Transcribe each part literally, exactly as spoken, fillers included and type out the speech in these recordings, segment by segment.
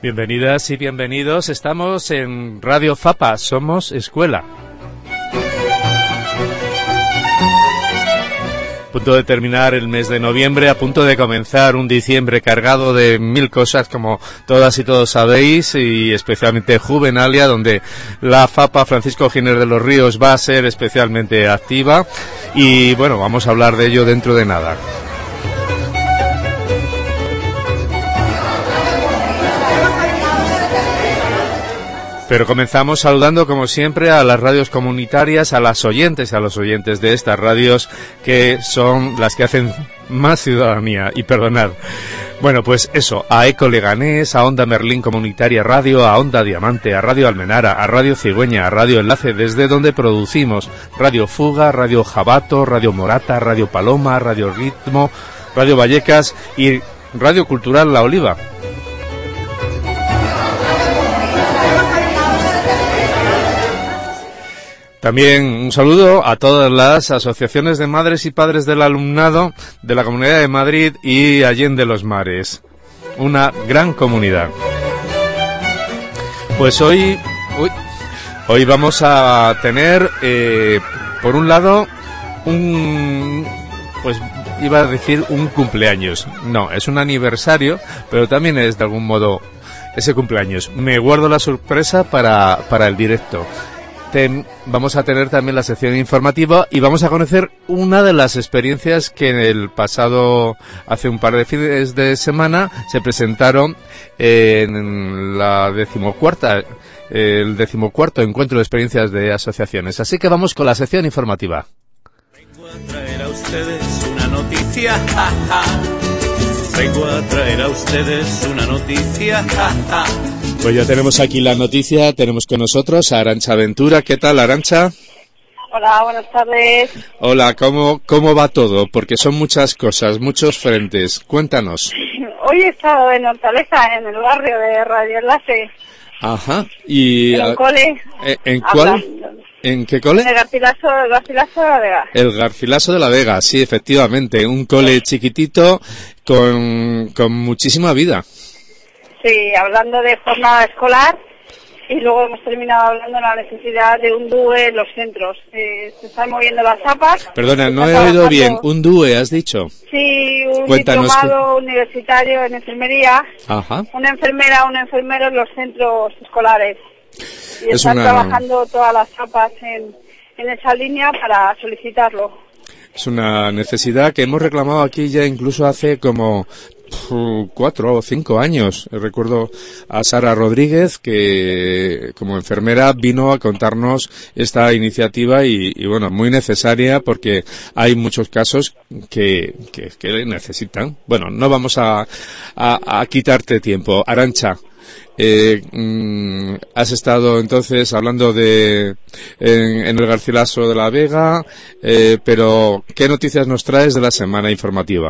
Bienvenidas y bienvenidos. Estamos en Radio Fapa, somos escuela. A punto de terminar el mes de noviembre, a punto de comenzar un diciembre cargado de mil cosas, como todas y todos sabéis, y especialmente Juvenalia, donde la Fapa Francisco Giner de los Ríos va a ser especialmente activa. Y bueno, vamos a hablar de ello dentro de nada. Pero comenzamos saludando, como siempre, a las radios comunitarias, a las oyentes, a los oyentes de estas radios, que son las que hacen más ciudadanía. Y perdonad. Bueno, pues eso, a Eco Leganés, a Onda Merlín Comunitaria Radio, a Onda Diamante, a Radio Almenara, a Radio Cigüeña, a Radio Enlace, desde donde producimos Radio Fuga, Radio Jabato, Radio Morata, Radio Paloma, Radio Ritmo, Radio Vallecas y Radio Cultural La Oliva. También un saludo a todas las asociaciones de madres y padres del alumnado de la Comunidad de Madrid y Allende los Mares. Una gran comunidad. Pues hoy, uy, hoy vamos a tener, eh, por un lado, un, pues iba a decir un cumpleaños. No, es un aniversario, pero también es de algún modo ese cumpleaños. Me guardo la sorpresa para, para el directo. Ten, vamos a tener también la sección informativa y vamos a conocer una de las experiencias que en el pasado, hace un par de fines de semana, se presentaron en la decimocuarta, el decimocuarto encuentro de experiencias de asociaciones. Así que vamos con la sección informativa. Vengo a traer a ustedes una noticia, ja, ja. Vengo a traer a ustedes una noticia, ja, ja. Pues ya tenemos aquí la noticia, tenemos con nosotros a Arantxa Ventura. ¿Qué tal, Arantxa? Hola, buenas tardes. Hola, ¿cómo, cómo va todo? Porque son muchas cosas, muchos frentes. Cuéntanos. Hoy he estado en Hortaleza, en el barrio de Radio Enlace. Ajá. Y en un cole. ¿En, en cuál? Hablando. ¿En qué cole? En el Garcilaso, el Garcilaso de la Vega. El Garcilaso de la Vega, sí, efectivamente. Un cole chiquitito con, con muchísima vida. Sí, hablando de jornada escolar, y luego hemos terminado hablando de la necesidad de un D U E en los centros. Eh, se están moviendo las A P As. Perdona, no he oído bien. ¿Un D U E has dicho? Sí, un Cuéntanos. diplomado universitario en enfermería. Ajá. Una enfermera, un enfermero en los centros escolares. Y Es están una... trabajando todas las A P As en, en esa línea para solicitarlo. Es una necesidad que hemos reclamado aquí ya incluso hace como cuatro o cinco años. Recuerdo a Sara Rodríguez, que como enfermera vino a contarnos esta iniciativa y, y bueno, muy necesaria porque hay muchos casos que, que, que necesitan. Bueno, no vamos a, a, a quitarte tiempo. Arantxa, Eh, mm, has estado entonces hablando de en, en el Garcilaso de la Vega, eh, pero ¿qué noticias nos traes de la semana informativa?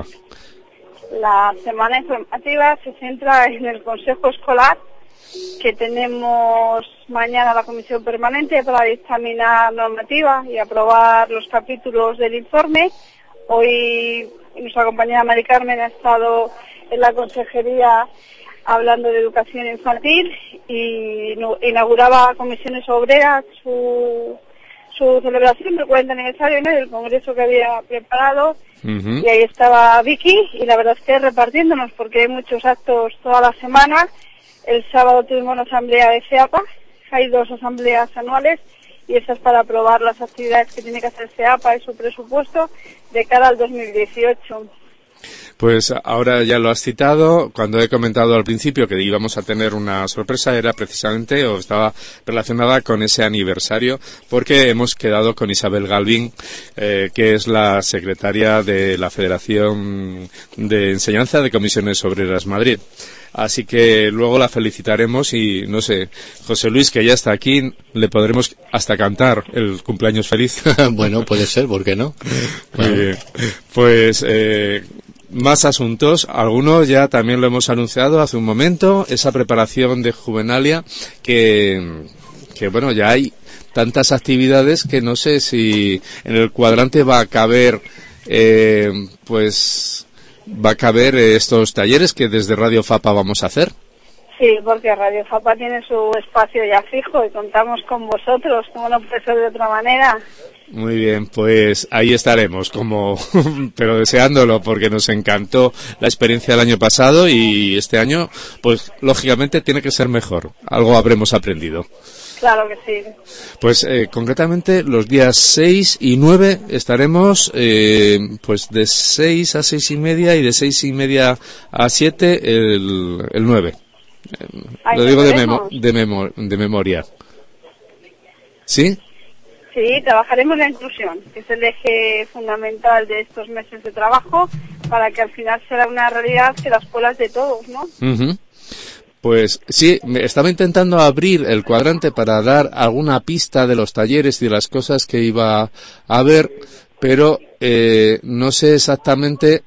La semana informativa se centra en el Consejo Escolar, que tenemos mañana la comisión permanente para dictaminar normativa y aprobar los capítulos del informe. Hoy nuestra compañera Mari Carmen ha estado en la consejería hablando de educación infantil y inauguraba Comisiones Obreras su, su celebración del cuarenta aniversario, ¿no?, del congreso que había preparado. Uh-huh. Y ahí estaba Vicky y la verdad es que repartiéndonos porque hay muchos actos toda la semana. El sábado tuvimos una asamblea de CEAPA, hay dos asambleas anuales y esta es para aprobar las actividades que tiene que hacer CEAPA y su presupuesto de cara al dos mil dieciocho. Pues ahora ya lo has citado. Cuando he comentado al principio que íbamos a tener una sorpresa era precisamente o estaba relacionada con ese aniversario, porque hemos quedado con Isabel Galvín, eh, que es la secretaria de la Federación de Enseñanza de Comisiones Obreras Madrid. Así que luego la felicitaremos y, no sé, José Luis, que ya está aquí, le podremos hasta cantar el cumpleaños feliz. Bueno, puede ser, ¿por qué no? Muy bien. Pues... Eh, más asuntos, algunos ya también lo hemos anunciado hace un momento, esa preparación de Juvenalia, que, que bueno, ya hay tantas actividades que no sé si en el cuadrante va a caber, eh, pues, va a caber estos talleres que desde Radio Fapa vamos a hacer. Sí, porque Radio Fapa tiene su espacio ya fijo y contamos con vosotros, como no puede ser de otra manera. Muy bien, pues ahí estaremos, como pero deseándolo, porque nos encantó la experiencia del año pasado y este año, pues lógicamente tiene que ser mejor. Algo habremos aprendido. Claro que sí. Pues eh, concretamente los días seis y nueve estaremos eh, pues de seis a seis y media y de seis y media a siete el, el nueve. Ahí Lo digo de, estaremos. memo, de, memo, de memoria. ¿Sí? Sí, trabajaremos la inclusión, que es el eje fundamental de estos meses de trabajo, para que al final sea una realidad que la escuela es de todos, ¿no? Uh-huh. Pues sí, me estaba intentando abrir el cuadrante para dar alguna pista de los talleres y de las cosas que iba a ver, pero eh, no sé exactamente...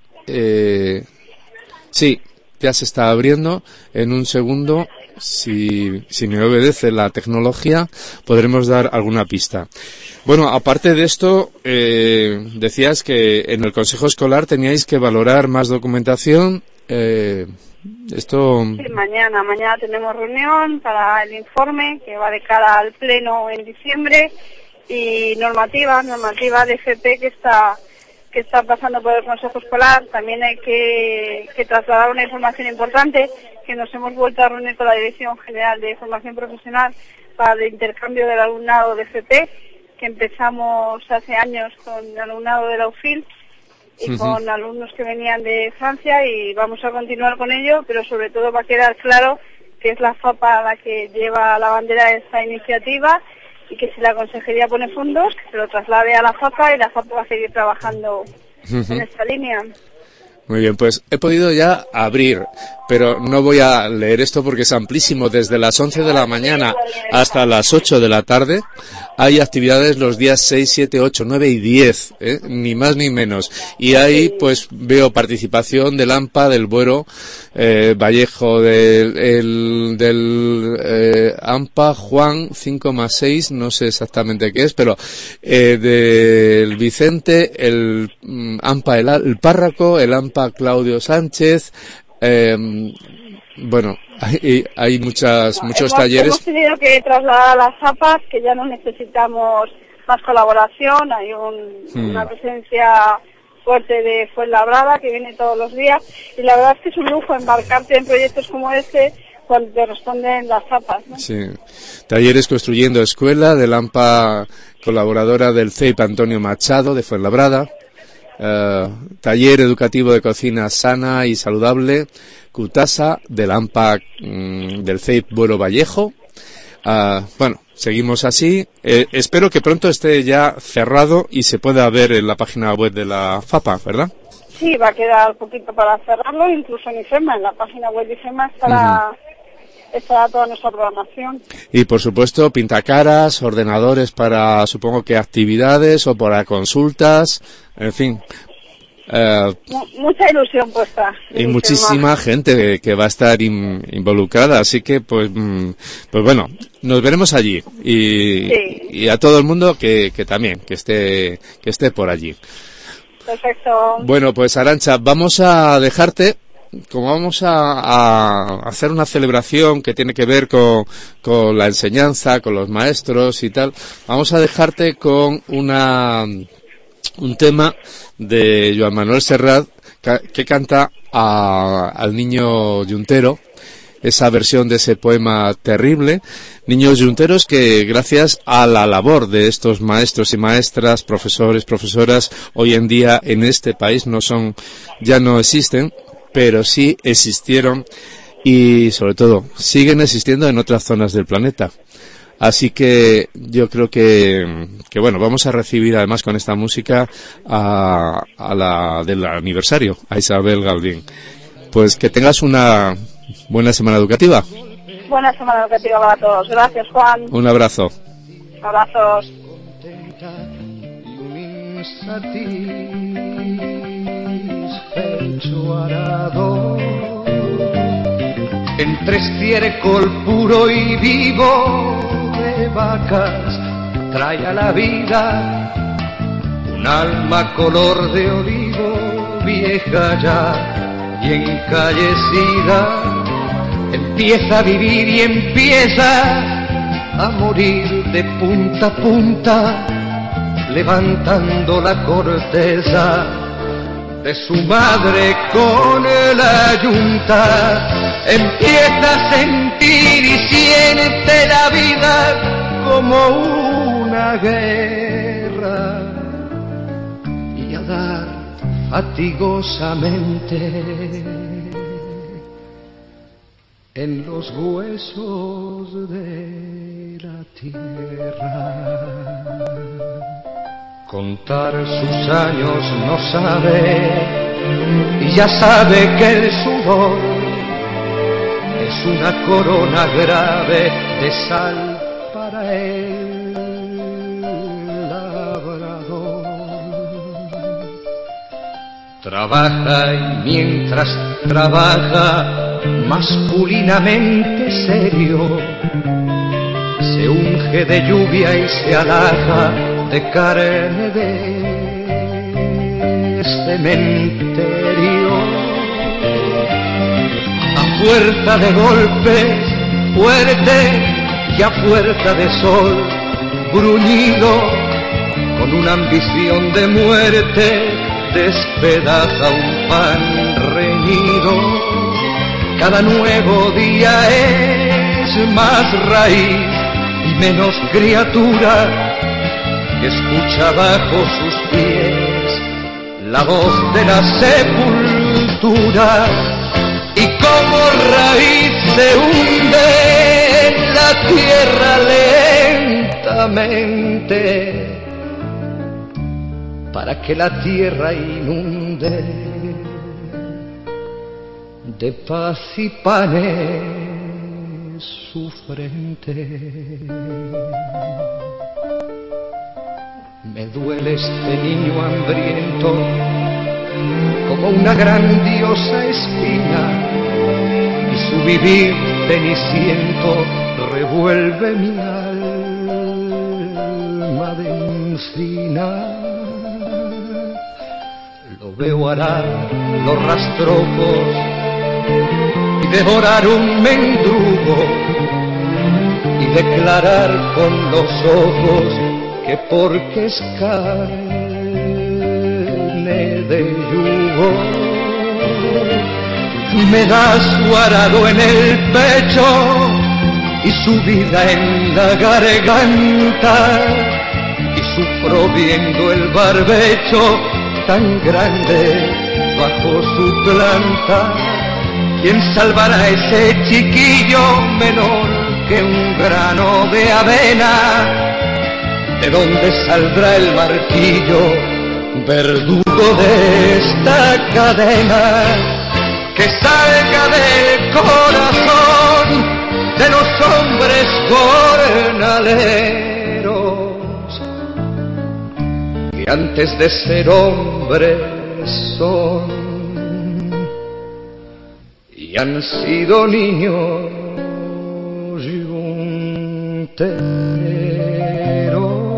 Eh, sí, ya se está abriendo. En un segundo, si, si me obedece la tecnología, podremos dar alguna pista. Bueno, aparte de esto, eh, decías que en el Consejo Escolar teníais que valorar más documentación. Eh, esto... Sí, mañana, mañana tenemos reunión para el informe que va de cara al pleno en diciembre y normativa, normativa de F P que está que está pasando por el Consejo Escolar. También hay que, que trasladar una información importante, que nos hemos vuelto a reunir con la Dirección General de Formación Profesional para el intercambio del alumnado de F P, que empezamos hace años con el alumnado de la U F I L y uh-huh. con alumnos que venían de Francia, y vamos a continuar con ello, pero sobre todo va a quedar claro que es la Fapa la que lleva la bandera de esta iniciativa, y que si la Consejería pone fondos, que se lo traslade a la Fapa, y la Fapa va a seguir trabajando uh-huh. en esta línea. Muy bien, pues he podido ya abrir, pero no voy a leer esto porque es amplísimo. Desde las once de la mañana hasta las ocho de la tarde hay actividades los días seis, siete, ocho, nueve y diez, ¿eh? Ni más ni menos. Y ahí pues veo participación del AMPA, del Buero, eh, Vallejo, del, el, del eh, AMPA, Juan, cinco más seis, no sé exactamente qué es, pero eh, del Vicente, el um, AMPA, el, el Párraco, el AMPA Claudio Sánchez, eh, bueno, hay, hay muchas, muchos hemos, talleres. Hemos tenido que trasladar a las APAs, que ya no necesitamos más colaboración, hay un, hmm. una presencia fuerte de Fuenlabrada que viene todos los días, y la verdad es que es un lujo embarcarte en proyectos como este cuando te responden las APAs, ¿no? Sí, talleres construyendo escuela, del AMPA, colaboradora del C E I P Antonio Machado de Fuenlabrada. Uh, taller educativo de cocina sana y saludable, Cutasa, del AMPA, mm, del C E I P Buero Vallejo. Uh, bueno, seguimos así. Eh, espero que pronto esté ya cerrado y se pueda ver en la página web de la Fapa, ¿verdad? Sí, va a quedar poquito para cerrarlo, incluso en IFEMA, en la página web de IFEMA estará... Uh-huh. Está toda nuestra programación. Y por supuesto, pintacaras, ordenadores para, supongo que actividades o para consultas, en fin. Eh, Mucha ilusión puesta. Y muchísima más. gente que va a estar in, involucrada, así que pues, pues bueno, nos veremos allí. Y, sí. y a todo el mundo que, que también, que esté, que esté por allí. Perfecto. Bueno, pues Arantxa, vamos a dejarte. Como vamos a, a hacer una celebración que tiene que ver con, con la enseñanza, con los maestros y tal, vamos a dejarte con una un tema de Joan Manuel Serrat que, que canta a, al niño yuntero, esa versión de ese poema terrible. Niños yunteros que gracias a la labor de estos maestros y maestras, profesores, profesoras, hoy en día en este país no son, ya no existen, pero sí existieron y sobre todo siguen existiendo en otras zonas del planeta. Así que yo creo que, que bueno, vamos a recibir además con esta música a, a la del aniversario, a Isabel Galvín. Pues que tengas una buena semana educativa. Buena semana educativa para todos. Gracias, Juan. Un abrazo. Abrazos. Arado, entre estiércol puro y vivo de vacas, trae a la vida un alma color de olivo, vieja ya y encallecida, empieza a vivir y empieza a morir de punta a punta, levantando la corteza de su madre con la yunta. Empieza a sentir y siente la vida como una guerra y a dar fatigosamente en los huesos de la tierra. Contar sus años no sabe y ya sabe que el sudor es una corona grave de sal para el labrador. Trabaja y mientras trabaja masculinamente serio, se unge de lluvia y se alaja de carne de cementerio. A fuerza de golpes fuerte y a fuerza de sol bruñido, con una ambición de muerte despedaza un pan reñido. Cada nuevo día es más raíz y menos criatura que escucha bajo sus pies la voz de la sepultura, y como raíz se hunde en la tierra lentamente para que la tierra inunde de paz y panes su frente. Me duele este niño hambriento como una grandiosa espina, y su vivir ceniciento revuelve mi alma de encina. Lo veo arar los rastrojos y devorar un mendrugo y declarar con los ojos que porque es carne de yugo. Me da su arado en el pecho y su vida en la garganta, y sufro viendo el barbecho tan grande bajo su planta. ¿Quién salvará a ese chiquillo menor que un grano de avena? ¿De dónde saldrá el martillo, verdugo de esta cadena? Que salga del corazón de los hombres jornaleros, que antes de ser hombres son y han sido niños yunteros.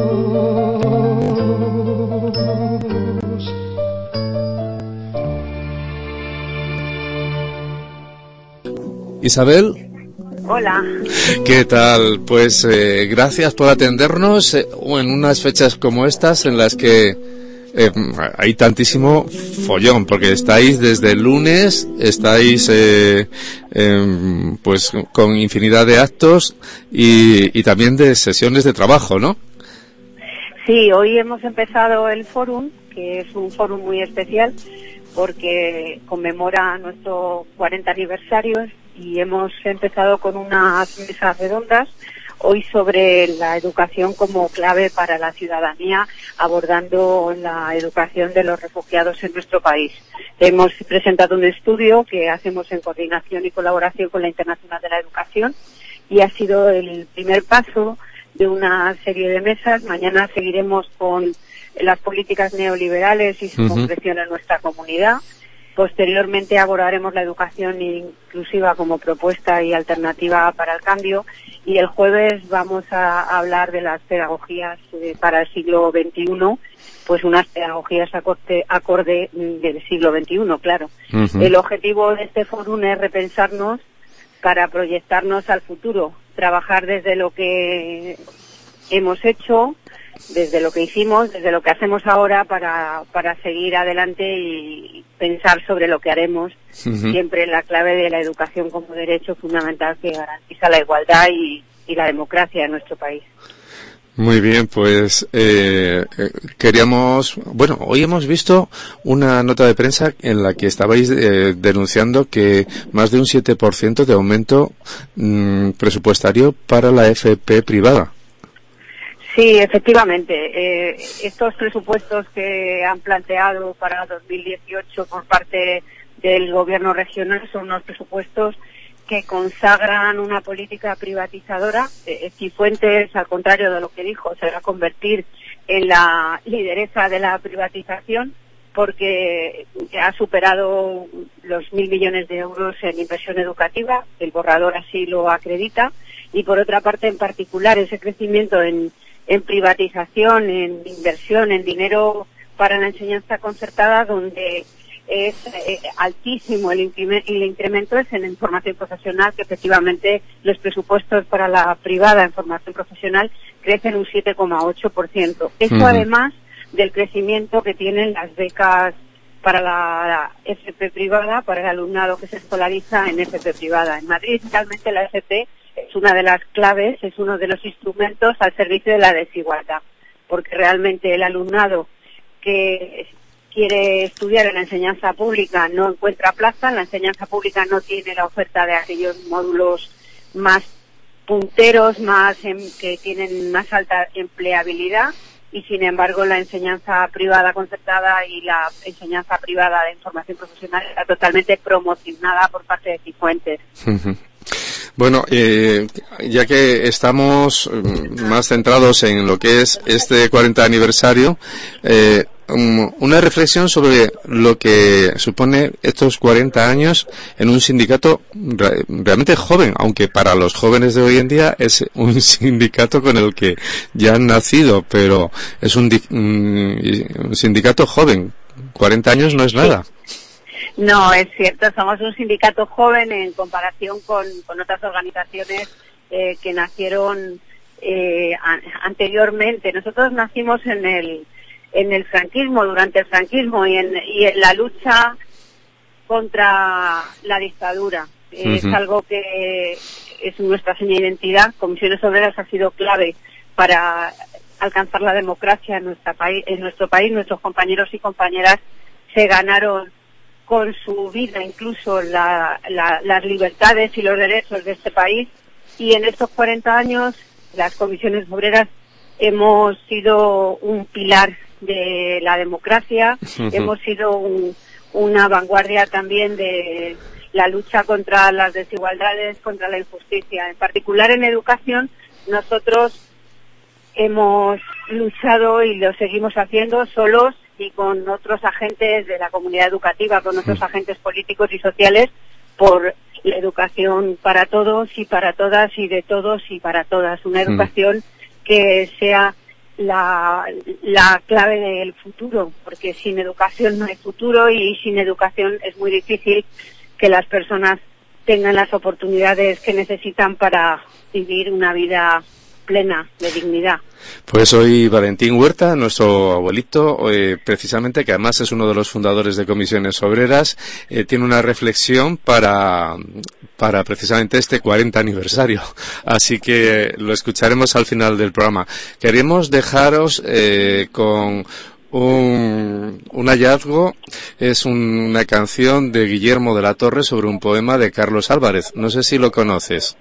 Isabel. Hola. ¿Qué tal? Pues eh, gracias por atendernos eh, en unas fechas como estas en las que eh, hay tantísimo follón, porque estáis desde el lunes, estáis eh, eh, pues con infinidad de actos y, y también de sesiones de trabajo, ¿no? Sí, hoy hemos empezado el fórum, que es un fórum muy especial porque conmemora nuestro cuarenta aniversario, y hemos empezado con unas mesas redondas hoy sobre la educación como clave para la ciudadanía, abordando la educación de los refugiados en nuestro país. Hemos presentado un estudio que hacemos en coordinación y colaboración con la Internacional de la Educación, y ha sido el primer paso de una serie de mesas. Mañana seguiremos con las políticas neoliberales y su uh-huh. concreción en nuestra comunidad. Posteriormente abordaremos la educación inclusiva como propuesta y alternativa para el cambio, y el jueves vamos a hablar de las pedagogías eh, para el siglo veintiuno, pues unas pedagogías acorde, acorde del siglo veintiuno, claro. Uh-huh. El objetivo de este fórum es repensarnos para proyectarnos al futuro, trabajar desde lo que hemos hecho, desde lo que hicimos, desde lo que hacemos ahora para, para seguir adelante y pensar sobre lo que haremos, uh-huh. siempre en la clave de la educación como derecho fundamental que garantiza la igualdad y, y la democracia en nuestro país. Muy bien, pues eh, queríamos, bueno, hoy hemos visto una nota de prensa en la que estabais eh, denunciando que más de un siete por ciento de aumento mmm, presupuestario para la F P privada. Sí, efectivamente. Eh, estos presupuestos que han planteado para dos mil dieciocho por parte del Gobierno regional son unos presupuestos que consagran una política privatizadora. Eh, Cifuentes, al contrario de lo que dijo, se va a convertir en la lideresa de la privatización porque ha superado los mil millones de euros en inversión educativa. El borrador así lo acredita. Y por otra parte, en particular, ese crecimiento en, en privatización, en inversión, en dinero para la enseñanza concertada, donde es eh, altísimo el, el incremento es en, en formación profesional, que efectivamente los presupuestos para la privada en formación profesional crecen un siete coma ocho por ciento. Eso uh-huh. además del crecimiento que tienen las becas para la, la F P privada, para el alumnado que se escolariza en F P privada. En Madrid, realmente la F P es una de las claves, es uno de los instrumentos al servicio de la desigualdad, porque realmente el alumnado que quiere estudiar en la enseñanza pública no encuentra plaza, la enseñanza pública no tiene la oferta de aquellos módulos más punteros, más em, que tienen más alta empleabilidad, y sin embargo la enseñanza privada concertada y la enseñanza privada de formación profesional está totalmente promocionada por parte de Cifuentes. Bueno, eh, ya que estamos más centrados en lo que es este cuarenta aniversario, eh, um, una reflexión sobre lo que supone estos cuarenta años en un sindicato re- realmente joven, aunque para los jóvenes de hoy en día es un sindicato con el que ya han nacido, pero es un, di- un sindicato joven. cuarenta años no es nada. No, es cierto, somos un sindicato joven en comparación con, con otras organizaciones eh, que nacieron eh, a, anteriormente. Nosotros nacimos en el en el franquismo, durante el franquismo y en, y en la lucha contra la dictadura. Uh-huh. Es algo que es nuestra seña de identidad. Comisiones Obreras ha sido clave para alcanzar la democracia en, nuestra país, en nuestro país. Nuestros compañeros y compañeras se ganaron con su vida incluso la, la, las libertades y los derechos de este país, y en estos cuarenta años las comisiones obreras hemos sido un pilar de la democracia, uh-huh. hemos sido un, una vanguardia también de la lucha contra las desigualdades, contra la injusticia. En particular en educación nosotros hemos luchado y lo seguimos haciendo solos y con otros agentes de la comunidad educativa, con otros agentes políticos y sociales, por la educación para todos y para todas y de todos y para todas. Una educación que sea la, la clave del futuro, porque sin educación no hay futuro y sin educación es muy difícil que las personas tengan las oportunidades que necesitan para vivir una vida plena, de dignidad. Pues hoy Valentín Huerta, nuestro abuelito, eh, precisamente, que además es uno de los fundadores de Comisiones Obreras, eh, tiene una reflexión para, para precisamente este cuarenta aniversario. Así que lo escucharemos al final del programa. Queremos dejaros eh, con un, un hallazgo. Es un, una canción de Guillermo de la Torre sobre un poema de Carlos Álvarez. No sé si lo conoces.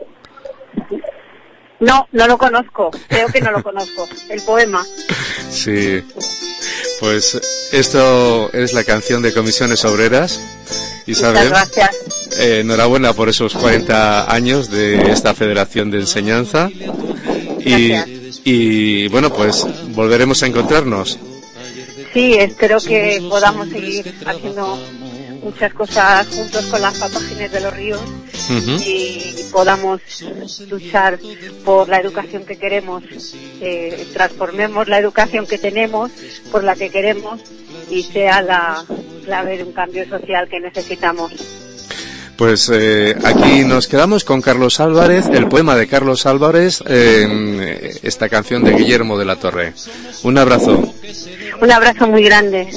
No, no lo conozco, creo que no lo conozco, el poema. Sí, pues esto es la canción de Comisiones Obreras. Isabel, muchas gracias. Eh, enhorabuena por esos cuarenta años de esta Federación de Enseñanza. Y, y bueno, pues volveremos a encontrarnos. Sí, espero que podamos seguir haciendo muchas cosas juntos con las Papágines de los Ríos, uh-huh. y podamos luchar por la educación que queremos, eh, transformemos la educación que tenemos por la que queremos y sea la clave de un cambio social que necesitamos. Pues eh, aquí nos quedamos con Carlos Álvarez, el poema de Carlos Álvarez, eh, esta canción de Guillermo de la Torre. Un abrazo. Un abrazo muy grande.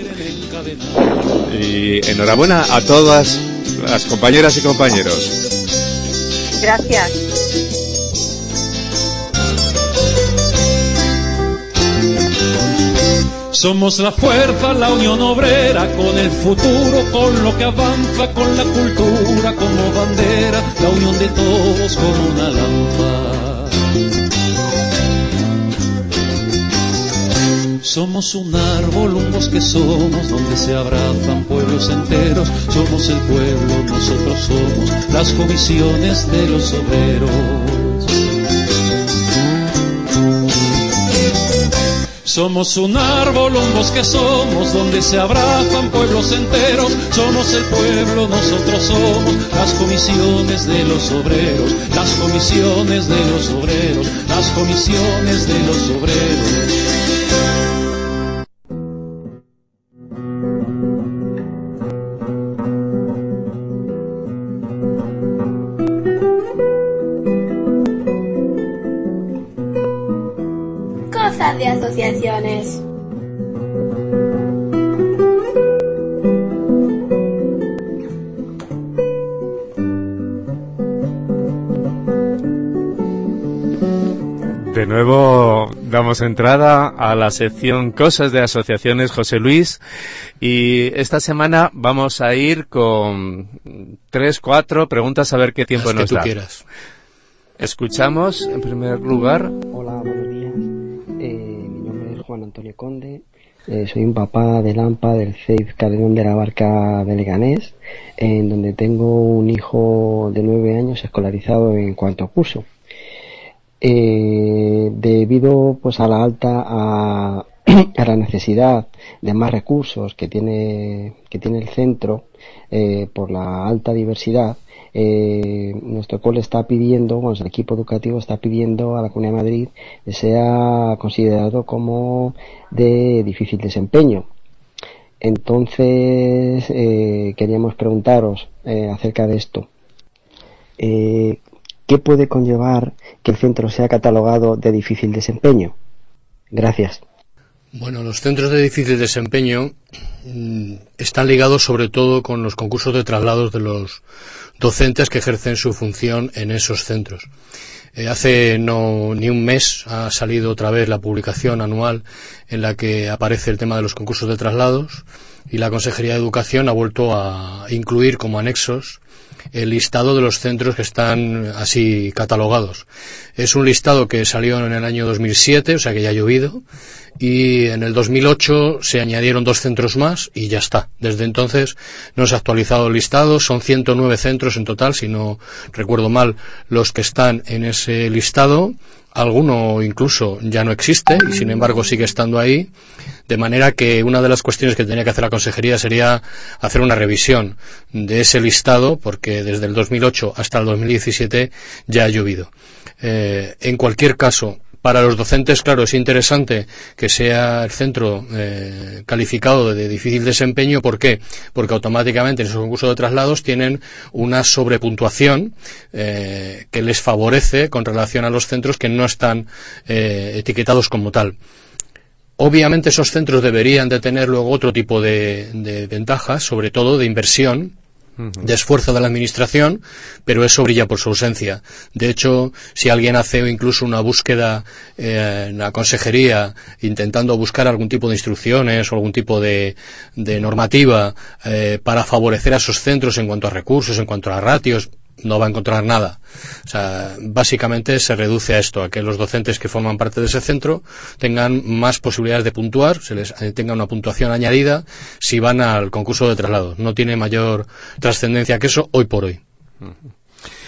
Y enhorabuena a todas las compañeras y compañeros. Gracias. Somos la fuerza, la unión obrera, con el futuro, con lo que avanza, con la cultura como bandera, la unión de todos como una lanza. Somos un árbol, un bosque somos, donde se abrazan pueblos enteros. Somos el pueblo, nosotros somos las comisiones de los obreros. Somos un árbol, un bosque somos, donde se abrazan pueblos enteros. Somos el pueblo, nosotros somos las comisiones de los obreros. Las comisiones de los obreros, las comisiones de los obreros. De asociaciones. De nuevo damos entrada a la sección Cosas de Asociaciones, José Luis, y esta semana vamos a ir con tres, cuatro preguntas a ver qué tiempo Las que nos tú da. quieras. Escuchamos, en primer lugar. Hola, buenos días. Eh, mi nombre es Juan Antonio Conde. Eh, soy un papá del AMPA del C E I F Calderón de la Barca de Leganés, en donde tengo un hijo de nueve años escolarizado en cuarto curso. Eh, debido pues a la alta a, a la necesidad de más recursos que tiene que tiene el centro, eh, por la alta diversidad, eh, nuestro cole está pidiendo, bueno, el equipo educativo está pidiendo a la Comunidad de Madrid que sea considerado como de difícil desempeño. Entonces eh, queríamos preguntaros eh, acerca de esto. Eh, ¿Qué puede conllevar que el centro sea catalogado de difícil desempeño? Gracias. Bueno, los centros de difícil desempeño mmm, están ligados sobre todo con los concursos de traslados de los docentes que ejercen su función en esos centros. Eh, hace no ni un mes ha salido otra vez la publicación anual en la que aparece el tema de los concursos de traslados, y la Consejería de Educación ha vuelto a incluir como anexos el listado de los centros que están así catalogados. Es un listado que salió en el año dos mil siete, o sea que ya ha llovido, y en el dos mil ocho se añadieron dos centros más y ya está. Desde entonces no se ha actualizado el listado. Son ciento nueve centros en total, si no recuerdo mal, los que están en ese listado. Alguno incluso ya no existe y sin embargo sigue estando ahí, de manera que una de las cuestiones que tenía que hacer la Consejería sería hacer una revisión de ese listado, porque desde el dos mil ocho hasta el dos mil diecisiete ya ha llovido. Eh, en cualquier caso, para los docentes, claro, es interesante que sea el centro eh, calificado de difícil desempeño. ¿Por qué? Porque automáticamente en esos concursos de traslados tienen una sobrepuntuación eh, que les favorece con relación a los centros que no están eh, etiquetados como tal. Obviamente esos centros deberían de tener luego otro tipo de, de ventajas, sobre todo de inversión, de esfuerzo de la administración, pero eso brilla por su ausencia. De hecho, si alguien hace incluso una búsqueda eh, en la consejería intentando buscar algún tipo de instrucciones o algún tipo de, de normativa eh, para favorecer a esos centros en cuanto a recursos, en cuanto a ratios, no va a encontrar nada. O sea, básicamente se reduce a esto, a que los docentes que forman parte de ese centro tengan más posibilidades de puntuar, se les tenga una puntuación añadida si van al concurso de traslados. No tiene mayor trascendencia que eso hoy por hoy.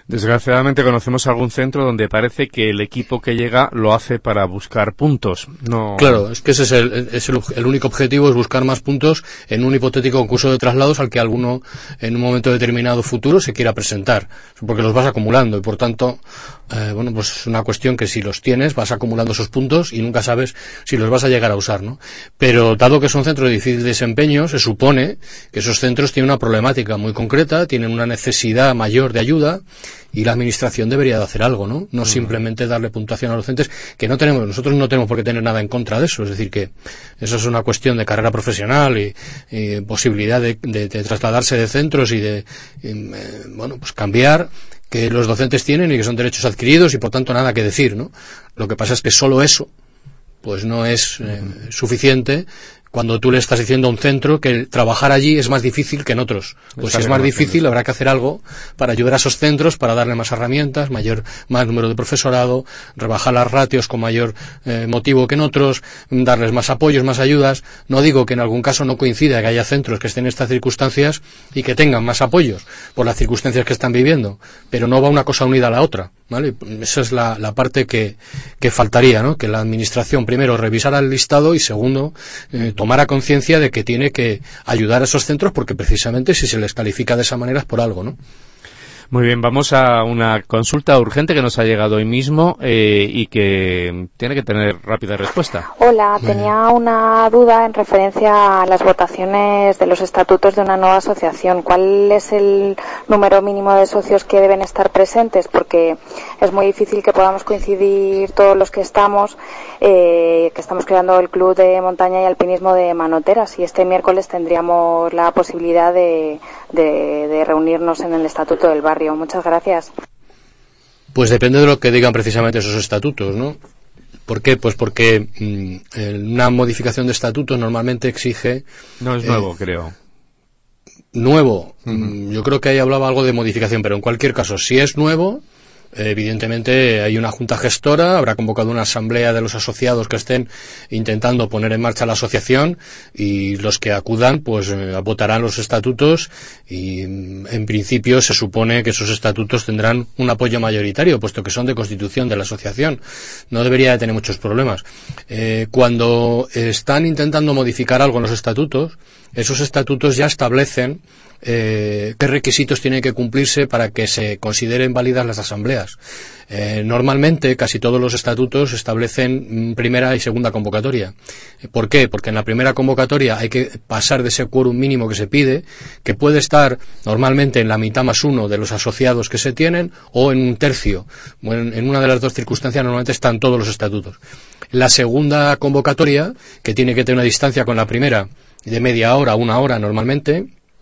Desgraciadamente conocemos algún centro donde parece que el equipo que llega lo hace para buscar puntos. No. Claro, es que ese es el, es el, el único objetivo, es buscar más puntos en un hipotético concurso de traslados al que alguno en un momento determinado futuro se quiera presentar, porque los vas acumulando y por tanto, eh, bueno, pues es una cuestión que si los tienes vas acumulando esos puntos y nunca sabes si los vas a llegar a usar, ¿no? Pero dado que son centros de difícil desempeño, se supone que esos centros tienen una problemática muy concreta, tienen una necesidad mayor de ayuda y la administración debería de hacer algo, ¿no? No uh-huh. simplemente darle puntuación a los docentes, que no tenemos, nosotros no tenemos por qué tener nada en contra de eso, es decir, que eso es una cuestión de carrera profesional y, y posibilidad de, de, de trasladarse de centros y de, y, eh, bueno, pues cambiar, que los docentes tienen y que son derechos adquiridos y por tanto nada que decir, ¿no? Lo que pasa es que solo eso, pues no es eh, uh-huh. suficiente cuando tú le estás diciendo a un centro que trabajar allí es más difícil que en otros. Pues si es más difícil, habrá que hacer algo para ayudar a esos centros, para darle más herramientas, mayor, más número de profesorado, rebajar las ratios con mayor eh, motivo que en otros, darles más apoyos, más ayudas. No digo que en algún caso no coincida que haya centros que estén en estas circunstancias y que tengan más apoyos por las circunstancias que están viviendo, pero no va una cosa unida a la otra, ¿vale? Esa es la, la parte que, que faltaría, ¿no? Que la administración primero revisara el listado y segundo, eh, tomara conciencia de que tiene que ayudar a esos centros porque precisamente si se les califica de esa manera es por algo, ¿no? Muy bien, vamos a una consulta urgente que nos ha llegado hoy mismo eh, y que tiene que tener rápida respuesta. Hola, tenía una duda en referencia a las votaciones de los estatutos de una nueva asociación. ¿Cuál es el número mínimo de socios que deben estar presentes? Porque es muy difícil que podamos coincidir todos los que estamos, eh, que estamos creando el Club de Montaña y Alpinismo de Manoteras, y este miércoles tendríamos la posibilidad de, de, de reunirnos en el estatuto del barrio. Muchas gracias. Pues depende de lo que digan precisamente esos estatutos, ¿no? ¿Por qué? Pues porque mmm, una modificación de estatutos normalmente exige... No es nuevo, eh, creo. Nuevo. Uh-huh. Mmm, yo creo que ahí hablaba algo de modificación, pero en cualquier caso, si es nuevo, evidentemente hay una junta gestora, habrá convocado una asamblea de los asociados que estén intentando poner en marcha la asociación y los que acudan pues eh, votarán los estatutos y en principio se supone que esos estatutos tendrán un apoyo mayoritario puesto que son de constitución de la asociación. No debería de tener muchos problemas. Eh, cuando están intentando modificar algo en los estatutos, esos estatutos ya establecen Eh, qué requisitos tienen que cumplirse para que se consideren válidas las asambleas. Eh, normalmente casi todos los estatutos establecen primera y segunda convocatoria. ¿Por qué? Porque en la primera convocatoria hay que pasar de ese quórum mínimo que se pide, que puede estar normalmente en la mitad más uno de los asociados que se tienen o en un tercio. Bueno, en una de las dos circunstancias normalmente están todos los estatutos. La segunda convocatoria, que tiene que tener una distancia con la primera de media hora, una hora normalmente,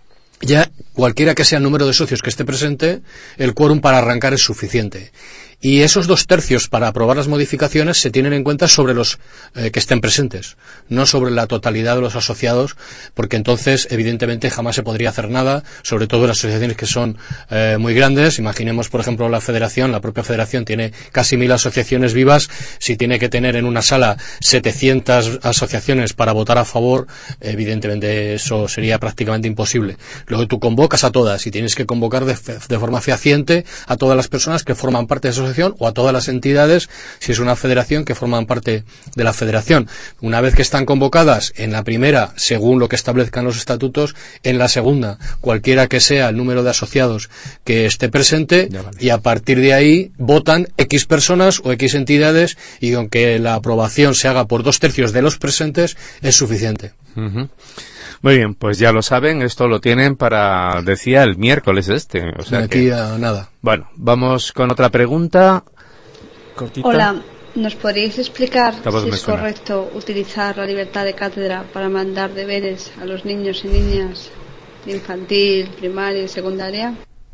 ya cualquiera que sea el número de socios que esté presente, el quórum para arrancar es suficiente. Y esos dos tercios para aprobar las modificaciones se tienen en cuenta sobre los eh, que estén presentes, no sobre la totalidad de los asociados, porque entonces evidentemente jamás se podría hacer nada, sobre todo en las asociaciones que son eh, muy grandes. Imaginemos, por ejemplo, la federación, la propia federación tiene casi mil asociaciones vivas, si tiene que tener en una sala setecientas asociaciones para votar a favor, evidentemente eso sería prácticamente imposible. Luego tú convocas a todas y tienes que convocar de, de forma fehaciente a todas las personas que forman parte de esa asociación o a todas las entidades, si es una federación, que forman parte de la federación. Una vez que están convocadas en la primera, según lo que establezcan los estatutos, en la segunda, cualquiera que sea el número de asociados que esté presente, vale. Y a partir de ahí votan X personas o X entidades y aunque la aprobación se haga por dos tercios de los presentes, es suficiente. Uh-huh. Muy bien, pues ya lo saben, esto lo tienen para, decía, el miércoles este. O sea de aquí que... a nada. Bueno, vamos con otra pregunta. Cortita. Hola, ¿nos podríais explicar si es suena. correcto utilizar la libertad de cátedra para mandar deberes a los niños y niñas de infantil, primaria y secundaria?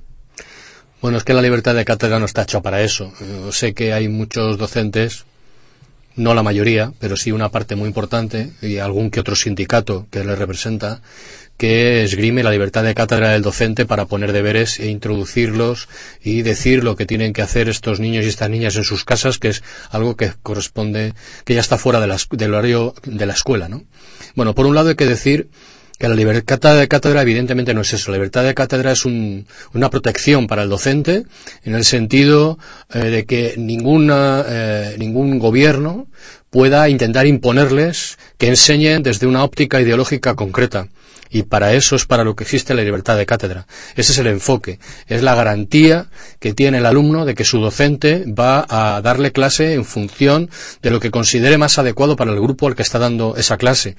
Bueno, es que la libertad de cátedra no está hecha para eso. Yo sé que hay muchos docentes, no la mayoría, pero sí una parte muy importante y algún que otro sindicato que les representa, que esgrime la libertad de cátedra del docente para poner deberes e introducirlos y decir lo que tienen que hacer estos niños y estas niñas en sus casas, que es algo que corresponde, que ya está fuera de la, del horario de la escuela, ¿no? Bueno, por un lado hay que decir que la libertad de cátedra evidentemente no es eso. La libertad de cátedra es un, una protección para el docente en el sentido eh, de que ninguna, eh, ningún gobierno pueda intentar imponerles que enseñen desde una óptica ideológica concreta. Y para eso es para lo que existe la libertad de cátedra. Ese es el enfoque. Es la garantía que tiene el alumno de que su docente va a darle clase en función de lo que considere más adecuado para el grupo al que está dando esa clase,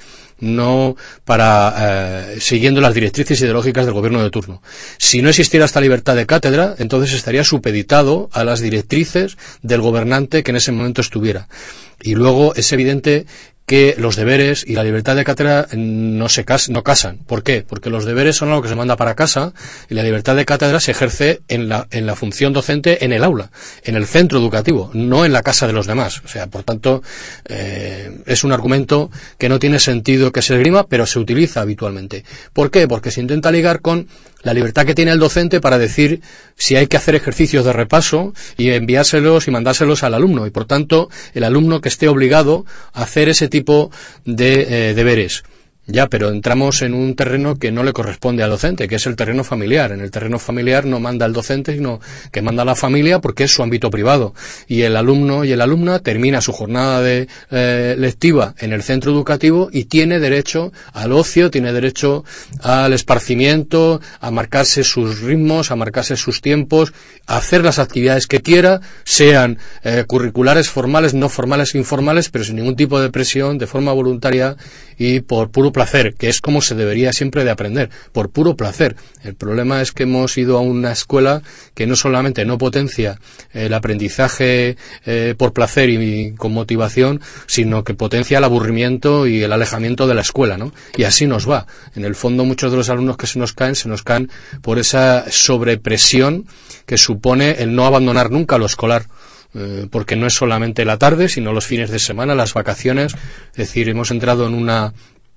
no para eh, siguiendo las directrices ideológicas del gobierno de turno. Si no existiera esta libertad de cátedra, entonces estaría supeditado a las directrices del gobernante que en ese momento estuviera. Y luego es evidente que los deberes y la libertad de cátedra no se cas no casan. ¿Por qué? Porque los deberes son algo que se manda para casa y la libertad de cátedra se ejerce en la, en la función docente en el aula, en el centro educativo, no en la casa de los demás. O sea, por tanto, eh, es un argumento que no tiene sentido que se esgrima, pero se utiliza habitualmente. ¿Por qué? Porque se intenta ligar con la libertad que tiene el docente para decir si hay que hacer ejercicios de repaso y enviárselos y mandárselos al alumno. Y por tanto, el alumno que esté obligado a hacer ese tipo de eh, deberes. Ya, pero entramos en un terreno que no le corresponde al docente, que es el terreno familiar. En el terreno familiar no manda el docente, sino que manda la familia porque es su ámbito privado. Y el alumno y el alumna termina su jornada de eh, lectiva en el centro educativo y tiene derecho al ocio, tiene derecho al esparcimiento, a marcarse sus ritmos, a marcarse sus tiempos, a hacer las actividades que quiera, sean eh, curriculares, formales, no formales, informales, pero sin ningún tipo de presión, de forma voluntaria y por puro placer, que es como se debería siempre de aprender, por puro placer. El problema es que hemos ido a una escuela que no solamente no potencia el aprendizaje eh, por placer y, y con motivación, sino que potencia el aburrimiento y el alejamiento de la escuela, ¿no? Y así nos va. En el fondo, muchos de los alumnos que se nos caen, se nos caen por esa sobrepresión que supone el no abandonar nunca lo escolar. Eh, porque no es solamente la tarde, sino los fines de semana, las vacaciones. Es decir, hemos entrado en una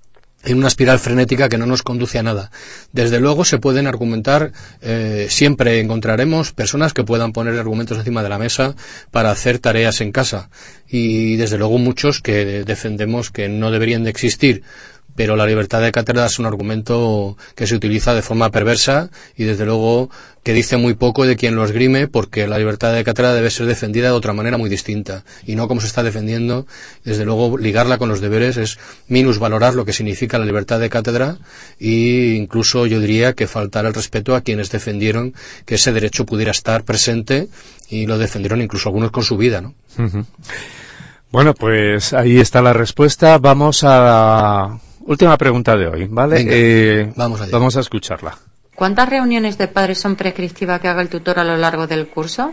en una espiral frenética que no nos conduce a nada. Desde luego se pueden argumentar, eh, siempre encontraremos personas que puedan poner argumentos encima de la mesa para hacer tareas en casa, y desde luego muchos que defendemos que no deberían de existir. Pero la libertad de cátedra es un argumento que se utiliza de forma perversa y desde luego que dice muy poco de quien lo esgrime, porque la libertad de cátedra debe ser defendida de otra manera muy distinta y no como se está defendiendo. Desde luego ligarla con los deberes es minusvalorar lo que significa la libertad de cátedra e incluso yo diría que faltar el respeto a quienes defendieron que ese derecho pudiera estar presente y lo defendieron incluso algunos con su vida, ¿no? Uh-huh. Bueno, pues ahí está la respuesta. Vamos a la última pregunta de hoy, ¿vale? Venga, eh, vamos, a vamos a escucharla. ¿Cuántas reuniones de padres son prescriptivas que haga el tutor a lo largo del curso?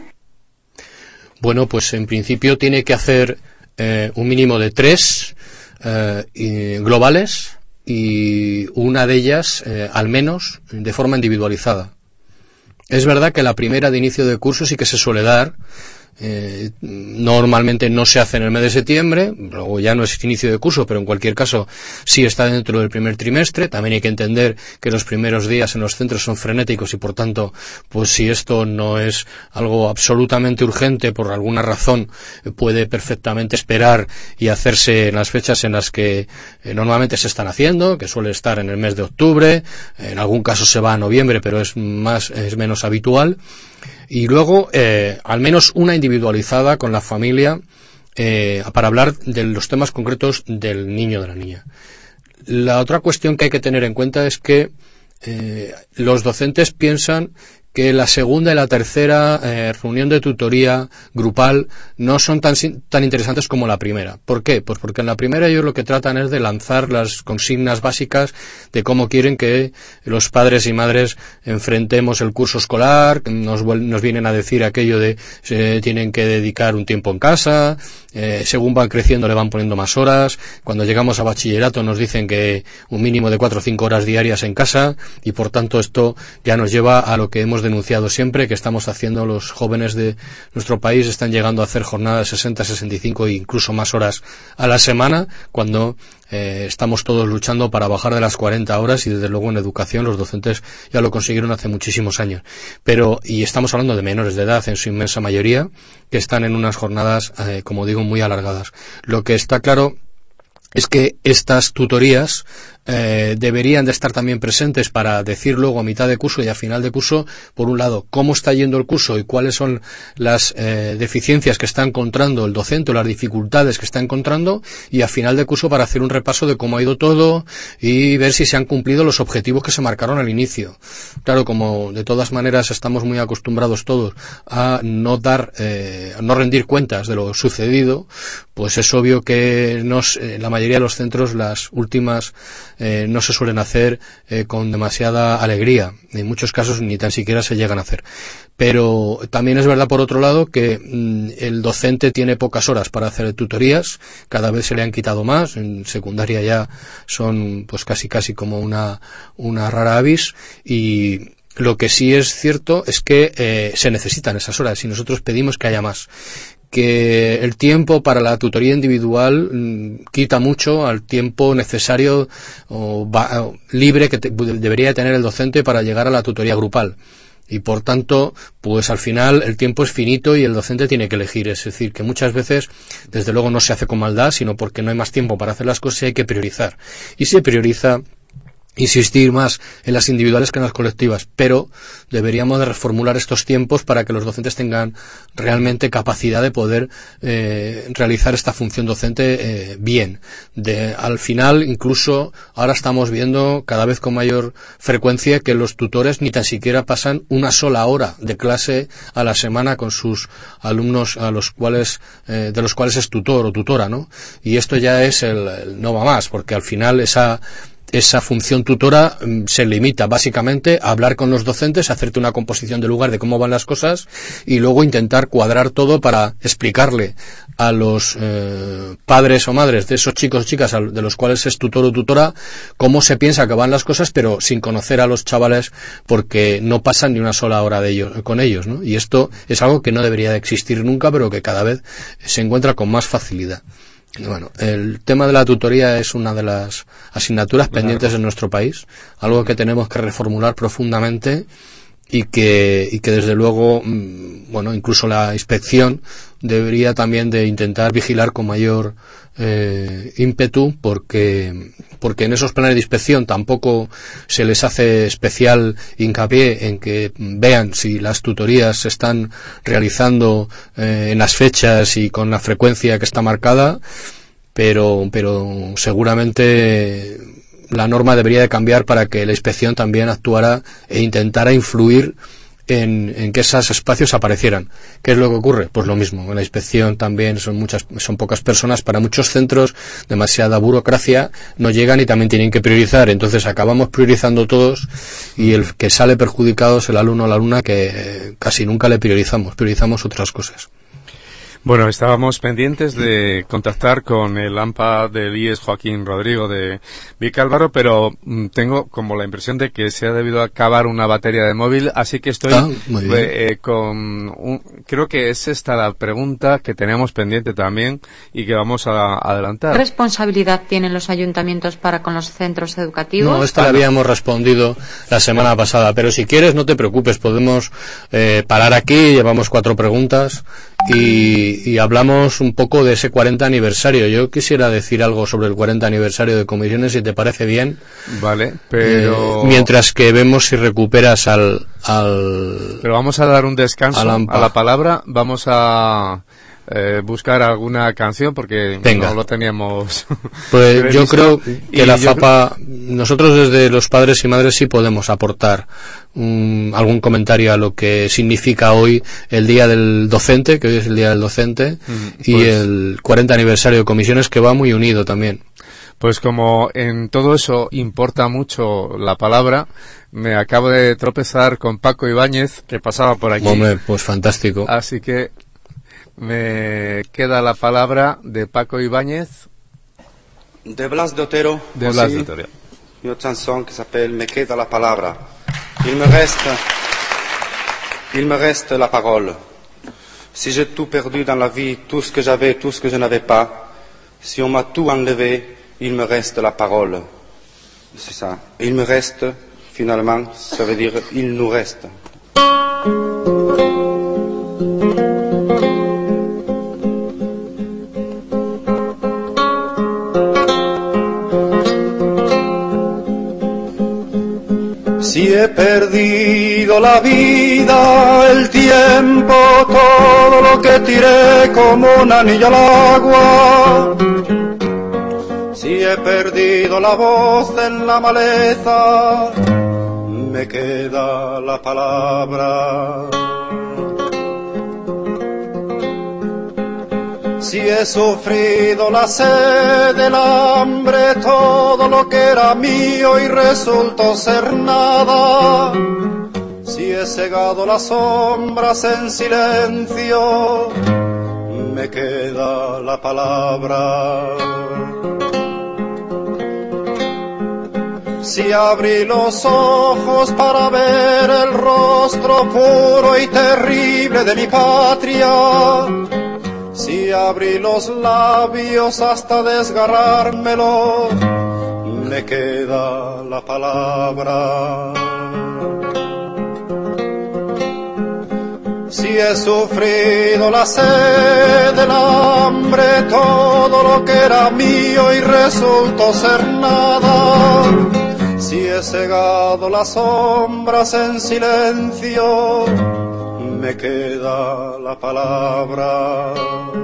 Bueno, pues en principio tiene que hacer eh, un mínimo de tres eh, y globales y una de ellas, eh, al menos, de forma individualizada. Es verdad que la primera de inicio de curso sí que se suele dar. Eh, normalmente no se hace en el mes de septiembre, luego ya no es inicio de curso, pero en cualquier caso sí está dentro del primer trimestre. También hay que entender que los primeros días en los centros son frenéticos y por tanto, pues si esto no es algo absolutamente urgente por alguna razón, puede perfectamente esperar y hacerse en las fechas en las que eh, normalmente se están haciendo, que suele estar en el mes de octubre. En algún caso se va a noviembre, pero es más, es menos habitual. Y luego, eh, al menos una individualizada con la familia eh, para hablar de los temas concretos del niño o de la niña. La otra cuestión que hay que tener en cuenta es que eh, los docentes piensan que la segunda y la tercera eh, reunión de tutoría grupal no son tan, tan interesantes como la primera. ¿Por qué? Pues porque en la primera ellos lo que tratan es de lanzar las consignas básicas de cómo quieren que los padres y madres enfrentemos el curso escolar, nos, nos vienen a decir aquello de se tienen que dedicar un tiempo en casa, eh, según van creciendo le van poniendo más horas, cuando llegamos a bachillerato nos dicen que un mínimo de cuatro o cinco horas diarias en casa, y por tanto esto ya nos lleva a lo que hemos denunciado siempre, que estamos haciendo los jóvenes de nuestro país, están llegando a hacer jornadas de sesenta, sesenta y cinco e incluso más horas a la semana, cuando eh, estamos todos luchando para bajar de las cuarenta horas, y desde luego en educación los docentes ya lo consiguieron hace muchísimos años. Pero, y estamos hablando de menores de edad en su inmensa mayoría, que están en unas jornadas, eh, como digo, muy alargadas. Lo que está claro es que estas tutorías eh, deberían de estar también presentes para decir luego a mitad de curso y a final de curso, por un lado, cómo está yendo el curso y cuáles son las eh, deficiencias que está encontrando el docente o las dificultades que está encontrando, y a final de curso para hacer un repaso de cómo ha ido todo y ver si se han cumplido los objetivos que se marcaron al inicio. Claro, como de todas maneras estamos muy acostumbrados todos a no dar, eh, a no rendir cuentas de lo sucedido, pues es obvio que nos, eh, la mayoría de los centros las últimas eh, no se suelen hacer eh, con demasiada alegría. En muchos casos ni tan siquiera se llegan a hacer. Pero también es verdad, por otro lado, que mmm, el docente tiene pocas horas para hacer tutorías, cada vez se le han quitado más, en secundaria ya son pues casi casi como una, una rara avis, y lo que sí es cierto es que eh, se necesitan esas horas y nosotros pedimos que haya más. Que el tiempo para la tutoría individual mmm, quita mucho al tiempo necesario o va, libre que te, debería tener el docente para llegar a la tutoría grupal. Y por tanto, pues al final el tiempo es finito y el docente tiene que elegir. Es decir, que muchas veces, desde luego no se hace con maldad, sino porque no hay más tiempo para hacer las cosas y hay que priorizar. Y se prioriza insistir más en las individuales que en las colectivas, pero deberíamos de reformular estos tiempos para que los docentes tengan realmente capacidad de poder eh, realizar esta función docente eh, bien. De, al final, incluso ahora estamos viendo cada vez con mayor frecuencia que los tutores ni tan siquiera pasan una sola hora de clase a la semana con sus alumnos a los cuales eh, de los cuales es tutor o tutora, ¿no? Y esto ya es el, el no va más, porque al final esa Esa función tutora mmm, se limita básicamente a hablar con los docentes, a hacerte una composición de lugar de cómo van las cosas y luego intentar cuadrar todo para explicarle a los eh, padres o madres de esos chicos o chicas de los cuales es tutor o tutora cómo se piensa que van las cosas, pero sin conocer a los chavales porque no pasan ni una sola hora de ellos, con ellos, ¿no? Y esto es algo que no debería de existir nunca, pero que cada vez se encuentra con más facilidad. Bueno, el tema de la tutoría es una de las asignaturas pendientes en nuestro país, algo que tenemos que reformular profundamente y que, y que desde luego, bueno, incluso la inspección debería también de intentar vigilar con mayor eh, ímpetu, porque porque en esos planes de inspección tampoco se les hace especial hincapié en que vean si las tutorías se están realizando eh, en las fechas y con la frecuencia que está marcada, pero pero seguramente la norma debería de cambiar para que la inspección también actuara e intentara influir en, en que esos espacios aparecieran. ¿Qué es lo que ocurre? Pues lo mismo. En la inspección también son muchas, son pocas personas. Para muchos centros, demasiada burocracia, no llegan y también tienen que priorizar. Entonces acabamos priorizando todos y el que sale perjudicado es el alumno o la alumna, que casi nunca le priorizamos. Priorizamos otras cosas. Bueno, estábamos pendientes de contactar con el AMPA del I E S Joaquín Rodrigo de Vicálvaro, pero mm, tengo como la impresión de que se ha debido acabar una batería de móvil, así que estoy ah, eh, con un, creo que es esta la pregunta que tenemos pendiente también y que vamos a adelantar. ¿Qué responsabilidad tienen los ayuntamientos para con los centros educativos? No, esta la habíamos respondido la semana pasada, pero si quieres no te preocupes, podemos eh, parar aquí, llevamos cuatro preguntas y Y, y hablamos un poco de ese cuarenta aniversario. Yo quisiera decir algo sobre el cuarenta aniversario de Comisiones, si te parece bien. Vale, pero... Eh, mientras que vemos si recuperas al... al pero vamos a dar un descanso a la palabra. Vamos a... Eh, buscar alguna canción porque Venga. no lo teníamos. Pues yo creo que y la FAPA, creo... nosotros desde los padres y madres sí podemos aportar un, algún comentario a lo que significa hoy el Día del Docente, que hoy es el Día del Docente, mm, pues... y el cuarenta aniversario de Comisiones, que va muy unido también. Pues como en todo eso importa mucho la palabra, me acabo de tropezar con Paco Ibáñez, que pasaba por aquí. Hombre, pues fantástico. Así que me queda la palabra de Paco Ibáñez. De Blas de Otero. De Blas de Otero. Une chanson qui s'appelle Me queda la palabra. Il me reste, il me reste la parole. Si j'ai tout perdu dans la vie, tout ce que j'avais, tout ce que je n'avais pas, si on m'a tout enlevé, il me reste la parole. C'est ça. Il me reste, finalement, ça veut dire il nous reste. Si he perdido la vida, el tiempo, todo lo que tiré como un anillo al agua. Si he perdido la voz en la maleza, me queda la palabra. Si he sufrido la sed, el hambre, todo lo que era mío y resultó ser nada. Si he cegado las sombras en silencio, me queda la palabra. Si abrí los ojos para ver el rostro puro y terrible de mi patria, si abrí los labios hasta desgarrármelo, me queda la palabra. Si he sufrido la sed, el hambre, todo lo que era mío y resultó ser nada. Si he cegado las sombras en silencio, me queda la palabra.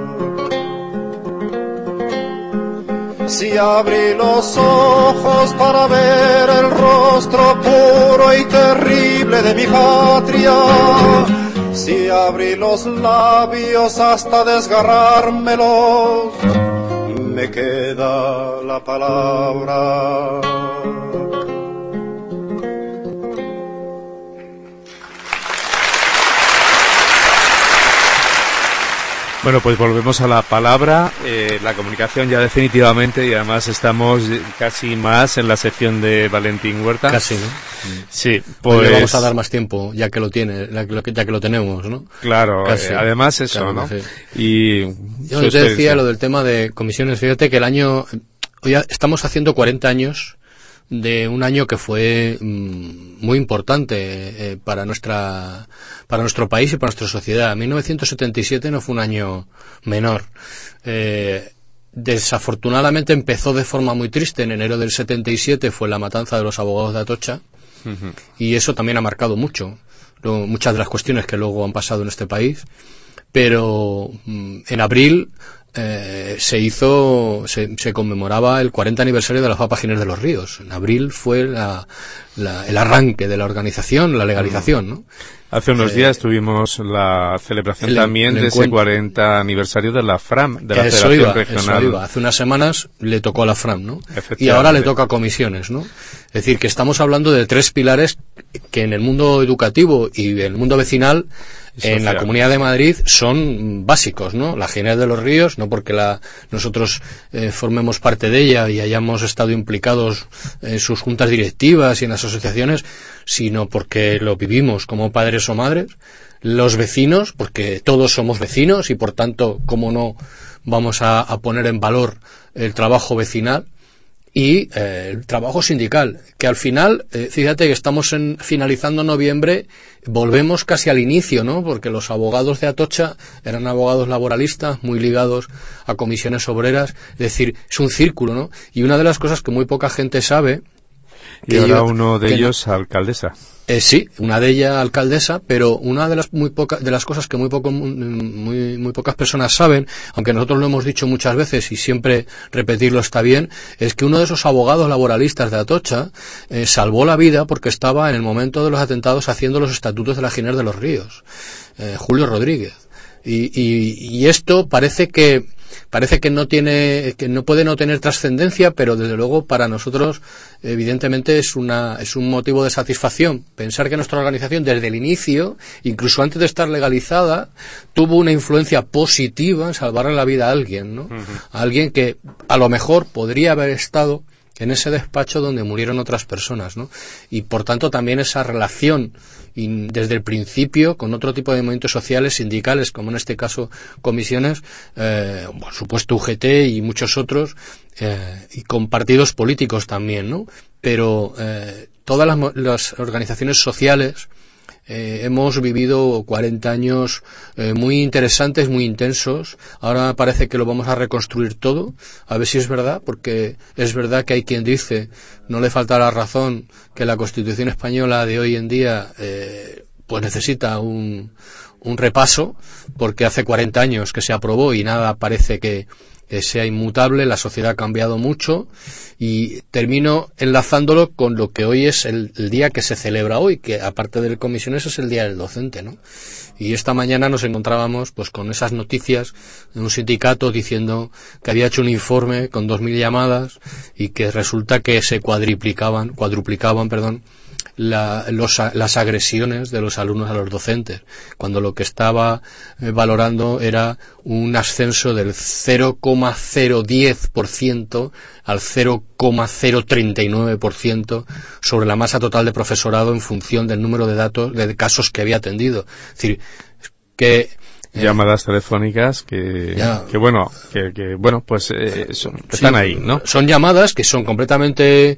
Si abrí los ojos para ver el rostro puro y terrible de mi patria, si abrí los labios hasta desgarrármelos, me queda la palabra. Bueno, pues volvemos a la palabra, eh, la comunicación ya definitivamente, y además estamos casi más en la sección de Valentín Huerta. Casi, ¿no? Sí, pues... Hoy le vamos a dar pues más tiempo, ya que lo tiene, ya que lo tenemos, ¿no? Claro, eh, además eso, claro, ¿no? Sí. Y... Yo te decía lo del tema de comisiones, fíjate que el año... Hoy estamos haciendo cuarenta años de un año que fue mmm, muy importante eh, para nuestra para nuestro país y para nuestra sociedad. mil novecientos setenta y siete no fue un año menor. Eh, desafortunadamente empezó de forma muy triste. En enero del setenta y siete fue la matanza de los abogados de Atocha, uh-huh. y eso también ha marcado mucho lo, muchas de las cuestiones que luego han pasado en este país. Pero mmm, en abril Eh, se hizo, se, se conmemoraba el cuarenta aniversario de la FAPA Ginés de los Ríos. En abril fue la, la, el arranque de la organización, la legalización, ¿no? Hace unos eh, días tuvimos la celebración el, también el de ese cuarenta aniversario de la FRAM, de la Federación iba, Regional. Eso iba. Hace unas semanas le tocó a la FRAM, ¿no? Y ahora le toca a comisiones, ¿no? Es decir, que estamos hablando de tres pilares que en el mundo educativo y en el mundo vecinal, en la Comunidad de Madrid, son básicos, ¿no? La Ginés de los Ríos, no porque la, nosotros eh, formemos parte de ella y hayamos estado implicados en sus juntas directivas y en las asociaciones, sino porque lo vivimos como padres o madres. Los vecinos, porque todos somos vecinos y por tanto, cómo no vamos a, a poner en valor el trabajo vecinal. Y eh, el trabajo sindical, que al final, eh, fíjate que estamos en, finalizando noviembre, volvemos casi al inicio, ¿no? Porque los abogados de Atocha eran abogados laboralistas muy ligados a comisiones obreras, es decir, es un círculo, ¿no? Y una de las cosas que muy poca gente sabe... Y ahora yo, uno de ellos, no, alcaldesa. Eh, sí, una de ellas alcaldesa, pero una de las muy pocas de las cosas que muy poco muy muy pocas personas saben, aunque nosotros lo hemos dicho muchas veces y siempre repetirlo está bien, es que uno de esos abogados laboralistas de Atocha eh, salvó la vida porque estaba en el momento de los atentados haciendo los estatutos de la Ginés de los Ríos, eh, Julio Rodríguez. Y, y, y esto parece que parece que no tiene, que no puede no tener trascendencia, pero desde luego para nosotros evidentemente es una, es un motivo de satisfacción pensar que nuestra organización desde el inicio, incluso antes de estar legalizada, tuvo una influencia positiva en salvarle la vida a alguien, ¿no? Uh-huh. A alguien que a lo mejor podría haber estado en ese despacho donde murieron otras personas, ¿no? Y por tanto también esa relación y desde el principio con otro tipo de movimientos sociales, sindicales, como en este caso comisiones, eh, por supuesto U G T y muchos otros, eh, y con partidos políticos también, ¿no? Pero eh, todas las, las organizaciones sociales Eh, hemos vivido cuarenta años eh, muy interesantes, muy intensos. Ahora parece que lo vamos a reconstruir todo, a ver si es verdad, porque es verdad que hay quien dice, no le falta la razón, que la Constitución española de hoy en día eh, pues necesita un, un repaso, porque hace cuarenta años que se aprobó y nada parece que que sea inmutable, la sociedad ha cambiado mucho, y termino enlazándolo con lo que hoy es el, el día que se celebra hoy, que aparte del comisiones es el Día del Docente, ¿no? Y esta mañana nos encontrábamos pues con esas noticias de un sindicato diciendo que había hecho un informe con dos mil llamadas y que resulta que se cuadriplicaban, cuadruplicaban, perdón, La, los, las agresiones de los alumnos a los docentes, cuando lo que estaba eh, valorando era un ascenso del cero coma cero diez por ciento al cero coma cero treinta y nueve por ciento sobre la masa total de profesorado en función del número de datos de casos que había atendido. Es decir, que Eh, llamadas telefónicas que, ya, que bueno, que, que bueno, pues eh, son, están sí, ahí, ¿no? Son llamadas que son completamente,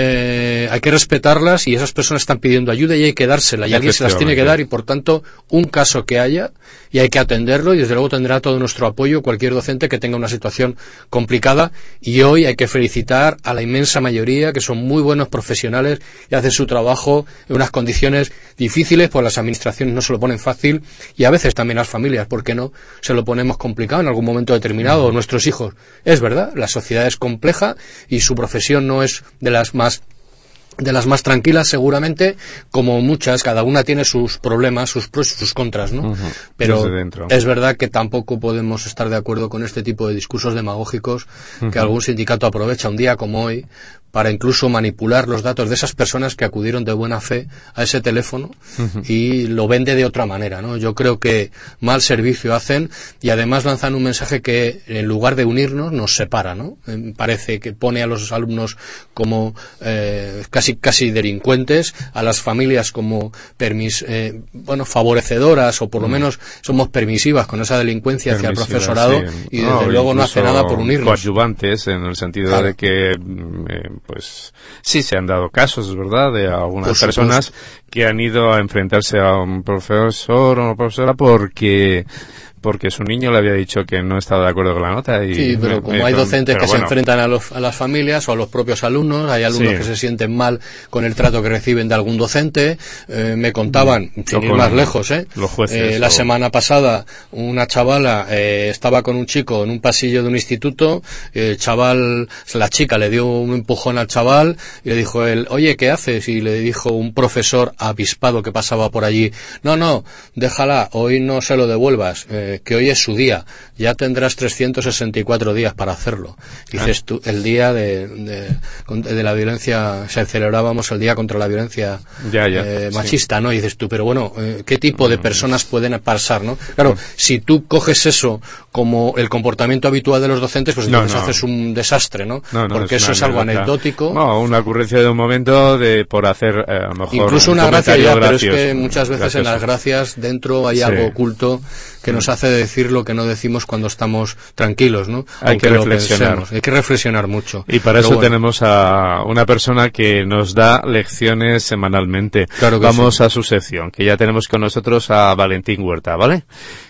eh, hay que respetarlas, y esas personas están pidiendo ayuda y hay que dársela, y alguien se las tiene que dar, y por tanto, un caso que haya, y hay que atenderlo, y desde luego tendrá todo nuestro apoyo cualquier docente que tenga una situación complicada. Y hoy hay que felicitar a la inmensa mayoría, que son muy buenos profesionales y hacen su trabajo en unas condiciones difíciles, pues las administraciones no se lo ponen fácil, y a veces también las familias, ¿por qué no? Se lo ponemos complicado en algún momento determinado, o nuestros hijos. Es verdad, la sociedad es compleja y su profesión no es de las más de las más tranquilas, seguramente, como muchas, cada una tiene sus problemas, sus pros y sus contras, ¿no? Uh-huh. Pero es verdad que tampoco podemos estar de acuerdo con este tipo de discursos demagógicos uh-huh. que algún sindicato aprovecha un día como hoy para incluso manipular los datos de esas personas que acudieron de buena fe a ese teléfono uh-huh. y lo vende de otra manera, ¿no? Yo creo que mal servicio hacen, y además lanzan un mensaje que en lugar de unirnos nos separa, ¿no? Me parece que pone a los alumnos como eh, casi casi delincuentes, a las familias como permis, eh, bueno, favorecedoras, o por lo menos somos permisivas con esa delincuencia hacia el profesorado, sí. y desde no, luego no hace nada por unirnos. Coadyuvantes, en el sentido claro. de que eh, pues sí se han dado casos, ¿verdad?, de algunas Por personas supuesto. que han ido a enfrentarse a un profesor o una profesora porque porque su niño le había dicho que no estaba de acuerdo con la nota. Y, sí, pero como eh, hay docentes que bueno. se enfrentan a, los, a las familias o a los propios alumnos, hay alumnos sí. que se sienten mal con el trato que reciben de algún docente. Eh, me contaban, no, sin ir más lejos, ¿eh? Los jueces, eh la o... semana pasada una chavala eh, estaba con un chico en un pasillo de un instituto, el chaval, la chica le dio un empujón al chaval y le dijo él, oye, ¿qué haces? Y le dijo un profesor avispado que pasaba por allí, no, no, déjala, hoy no se lo devuelvas, eh, que hoy es su día, ya tendrás trescientos sesenta y cuatro días para hacerlo. Dices ah. tú, el día de, de, de la violencia, se celebrábamos el día contra la violencia ya, ya, eh, machista, sí. ¿no? Y dices tú, pero bueno, eh, ¿qué tipo de personas pueden pasar, no? Claro, si tú coges eso como el comportamiento habitual de los docentes, pues entonces no, no. haces un desastre, ¿no? no, no Porque es eso es algo anecdótico. No, una ocurrencia de un momento de por hacer, eh, a lo mejor... Incluso un una gracia ya, pero es que muchas veces gracioso. en las gracias dentro hay sí. algo oculto que nos hace decir lo que no decimos cuando estamos tranquilos, ¿no? Hay Aunque que reflexionar. Hay que reflexionar mucho. Y para Pero eso bueno. tenemos a una persona que nos da lecciones semanalmente. Claro que Vamos sí. a su sección, que ya tenemos con nosotros a Valentín Huerta, ¿vale?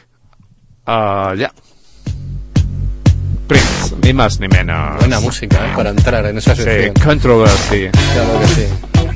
Uh, ya. Prince, ni más ni menos. Buena música, ¿eh? Para entrar en esa sección. Sí, Controversy. Claro que sí.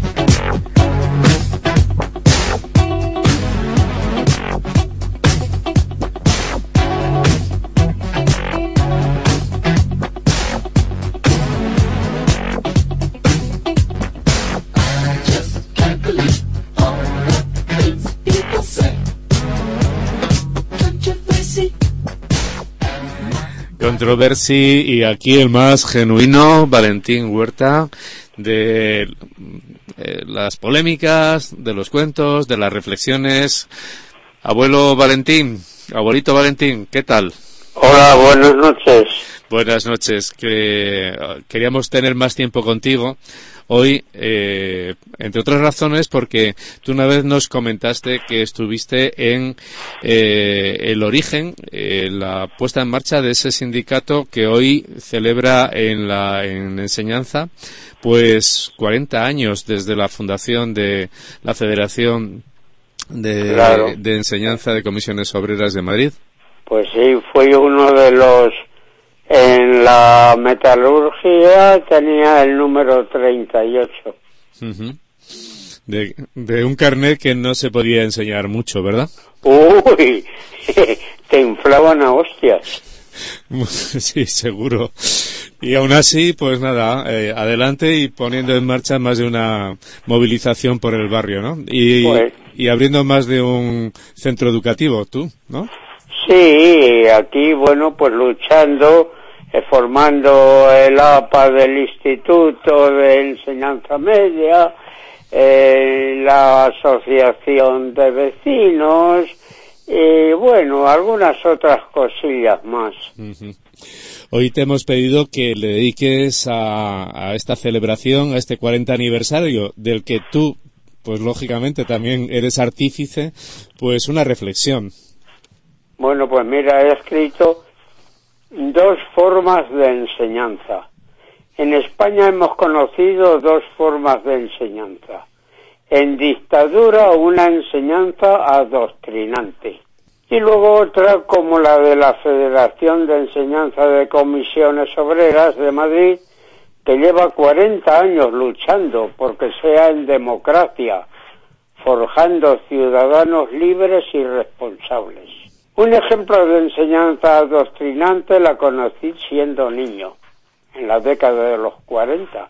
Controversy, y aquí el más genuino, Valentín Huerta, de eh, las polémicas, de los cuentos, de las reflexiones. Abuelo Valentín, abuelito Valentín, ¿qué tal? Hola, buenas noches. Buenas noches, que queríamos tener más tiempo contigo hoy, eh, entre otras razones, porque tú una vez nos comentaste que estuviste en eh, el origen, eh, la puesta en marcha de ese sindicato que hoy celebra en la en enseñanza, pues cuarenta años desde la fundación de la Federación de, Claro. de enseñanza de comisiones obreras de Madrid. Pues sí, fui uno de los... En la metalurgia tenía el número treinta y ocho. Uh-huh. De, de un carnet que no se podía enseñar mucho, ¿verdad? Uy, te inflaban a hostias. Sí, seguro. Y aún así, pues nada, eh, adelante y poniendo en marcha más de una movilización por el barrio, ¿no? Y, Pues, y abriendo más de un centro educativo, tú, ¿no? sí, aquí, bueno, pues luchando, eh, formando el A P A del Instituto de Enseñanza Media, eh, la Asociación de Vecinos, y bueno, algunas otras cosillas más. Uh-huh. Hoy te hemos pedido que le dediques a, a esta celebración, a este cuarenta aniversario, del que tú, pues lógicamente también eres artífice, pues una reflexión. Bueno, pues mira, he escrito dos formas de enseñanza. En España hemos conocido dos formas de enseñanza. En dictadura, una enseñanza adoctrinante. Y luego otra como la de la Federación de Enseñanza de Comisiones Obreras de Madrid, que lleva cuarenta años luchando porque sea en democracia, forjando ciudadanos libres y responsables. Un ejemplo de enseñanza adoctrinante la conocí siendo niño, en la década de los cuarenta.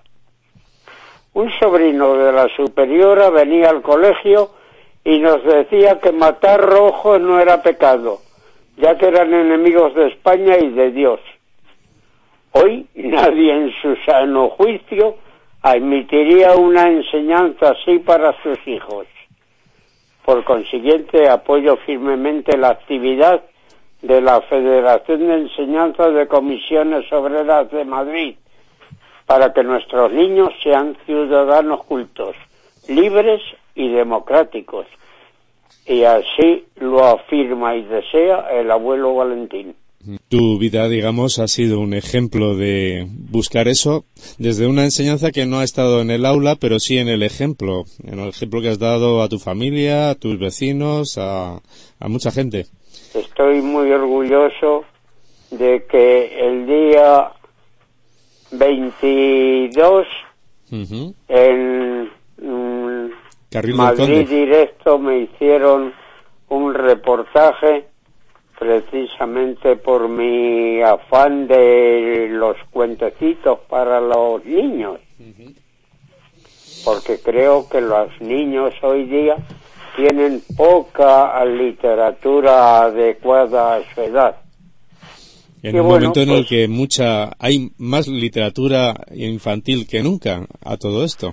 Un sobrino de la superiora venía al colegio y nos decía que matar rojos no era pecado, ya que eran enemigos de España y de Dios. Hoy nadie en su sano juicio admitiría una enseñanza así para sus hijos. Por consiguiente, apoyo firmemente la actividad de la Federación de Enseñanza de Comisiones Obreras de Madrid, para que nuestros niños sean ciudadanos cultos, libres y democráticos. Y así lo afirma y desea el abuelo Valentín. Tu vida, digamos, ha sido un ejemplo de buscar eso desde una enseñanza que no ha estado en el aula, pero sí en el ejemplo, en el ejemplo que has dado a tu familia, a tus vecinos, a, a mucha gente. Estoy muy orgulloso de que el día veintidós uh-huh. en mm, Madrid Directo me hicieron un reportaje precisamente por mi afán de los cuentecitos para los niños, uh-huh. porque creo que los niños hoy día tienen poca literatura adecuada a su edad. En y un bueno, momento en pues, el que mucha hay más literatura infantil que nunca a todo esto.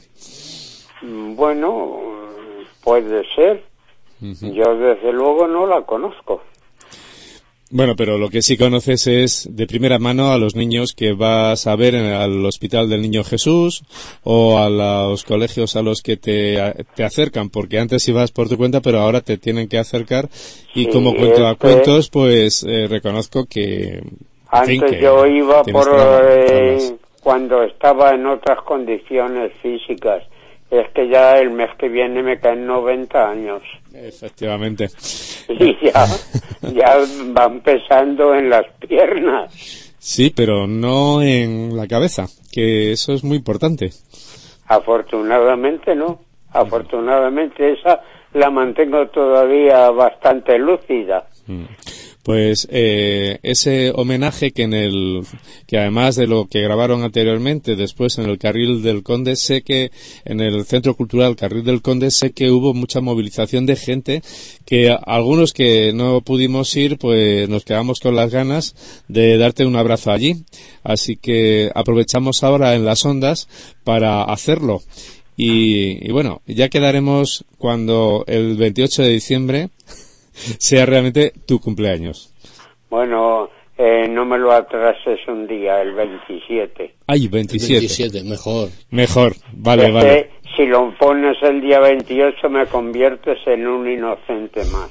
Bueno, puede ser. Uh-huh. Yo desde luego no la conozco. Bueno, pero lo que sí conoces es de primera mano a los niños que vas a ver en, al Hospital del Niño Jesús o a los colegios a los que te, te acercan, porque antes ibas por tu cuenta, pero ahora te tienen que acercar y sí, como cuento a cuentos, pues eh, reconozco que... Antes en fin, que yo iba por eh, cuando estaba en otras condiciones físicas. Es que ya el mes que viene me caen noventa años. Efectivamente. Y ya, ya van pesando en las piernas. Sí, pero no en la cabeza, que eso es muy importante. Afortunadamente no. Afortunadamente esa la mantengo todavía bastante lúcida. Pues eh, ese homenaje que en el que además de lo que grabaron anteriormente, después en el Carril del Conde, sé que en el Centro Cultural Carril del Conde sé que hubo mucha movilización de gente, que algunos que no pudimos ir, pues nos quedamos con las ganas de darte un abrazo allí. Así que aprovechamos ahora en las ondas para hacerlo. Y, y bueno, ya quedaremos cuando el veintiocho de diciembre sea realmente tu cumpleaños. Bueno, eh, no me lo atrases un día, el veintisiete. Ay, veintisiete. veintisiete, mejor. Mejor, vale, es vale. si lo pones el día veintiocho me conviertes en un inocente más.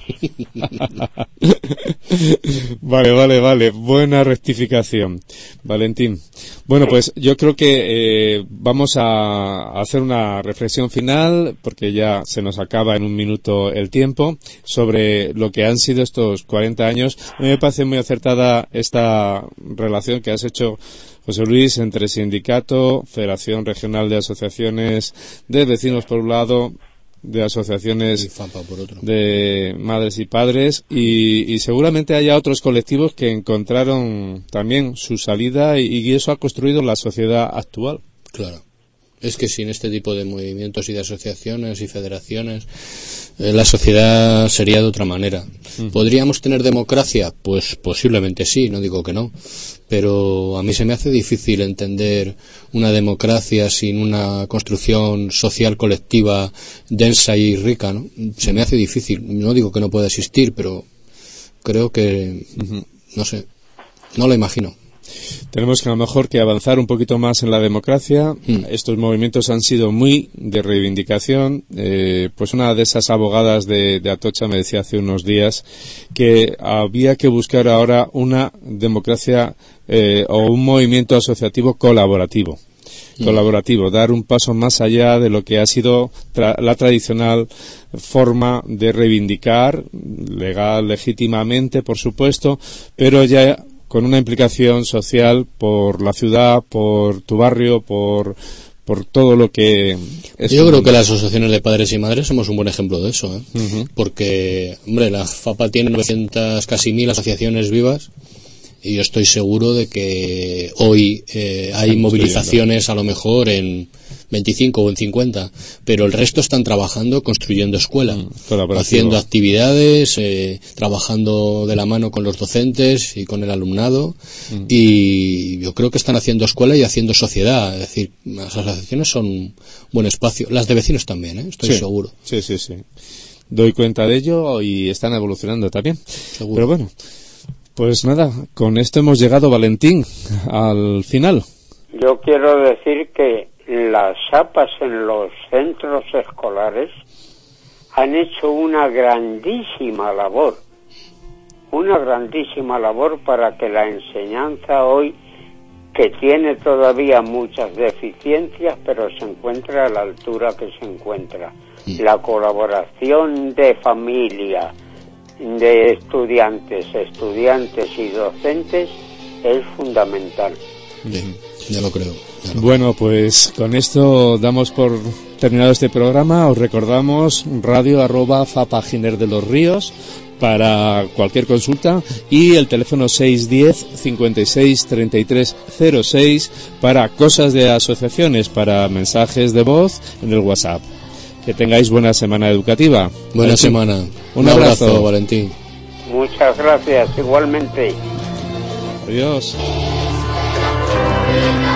Vale, vale, vale. Buena rectificación, Valentín. Bueno, pues yo creo que eh, vamos a hacer una reflexión final, porque ya se nos acaba en un minuto el tiempo, sobre lo que han sido estos cuarenta años. A mí me parece muy acertada esta relación que has hecho, José Luis, entre sindicato, Federación Regional de Asociaciones de Vecinos por un lado, de asociaciones de madres y padres, y, y seguramente haya otros colectivos que encontraron también su salida, y, y eso ha construido la sociedad actual. Claro. Es que sin este tipo de movimientos y de asociaciones y federaciones, eh, la sociedad sería de otra manera. Uh-huh. ¿Podríamos tener democracia? Pues posiblemente sí, no digo que no. Pero a mí se me hace difícil entender una democracia sin una construcción social colectiva densa y rica, ¿no? Se me hace difícil. No digo que no pueda existir, pero creo que, uh-huh. no sé, no lo imagino. Tenemos que a lo mejor que avanzar un poquito más en la democracia. Mm. Estos movimientos han sido muy de reivindicación. Eh, pues una de esas abogadas de, de Atocha me decía hace unos días que había que buscar ahora una democracia eh, o un movimiento asociativo colaborativo. Mm. Colaborativo, dar un paso más allá de lo que ha sido tra- la tradicional forma de reivindicar, legal, legítimamente, por supuesto, pero ya con una implicación social por la ciudad, por tu barrio, por por todo lo que es. Yo creo que las asociaciones de padres y madres somos un buen ejemplo de eso, ¿eh? Uh-huh. Porque, hombre, la FAPA tiene novecientas, casi mil asociaciones vivas, y yo estoy seguro de que hoy eh, hay movilizaciones a lo mejor en veinticinco o en cincuenta, pero el resto están trabajando, construyendo escuela, mm, haciendo actividades, eh, trabajando de la mano con los docentes y con el alumnado, mm. y yo creo que están haciendo escuela y haciendo sociedad. Es decir, las asociaciones son un buen espacio, las de vecinos también, ¿eh? Estoy sí, seguro. Sí, sí, sí. Doy cuenta de ello y están evolucionando también. Seguro. Pero bueno, pues nada, con esto hemos llegado, Valentín, al final. Yo quiero decir que las APAs en los centros escolares han hecho una grandísima labor, una grandísima labor para que la enseñanza hoy, que tiene todavía muchas deficiencias, pero se encuentra a la altura que se encuentra. La colaboración de familia, de estudiantes, estudiantes y docentes es fundamental. Bien, ya lo creo. Ya lo bueno, pues con esto damos por terminado este programa. Os recordamos radio arroba fapaginer de los ríos para cualquier consulta, y el teléfono seis uno cero, cincuenta y seis, treinta y tres cero seis para cosas de asociaciones, para mensajes de voz en el WhatsApp. Que tengáis buena semana educativa. Buena Valentín. semana. Un, Un abrazo, abrazo, Valentín. Muchas gracias, igualmente. Adiós.